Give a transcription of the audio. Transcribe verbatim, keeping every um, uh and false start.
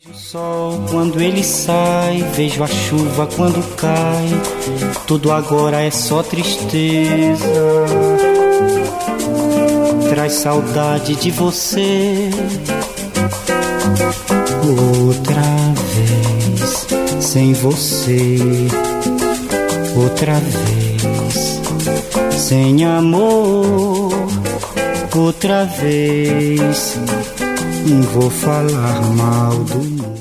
O sol quando ele sai, vejo a chuva quando cai, tudo agora é só tristeza. Traz saudade de você. Outra vez sem você, outra vez sem amor, outra vez vou falar mal do mundo.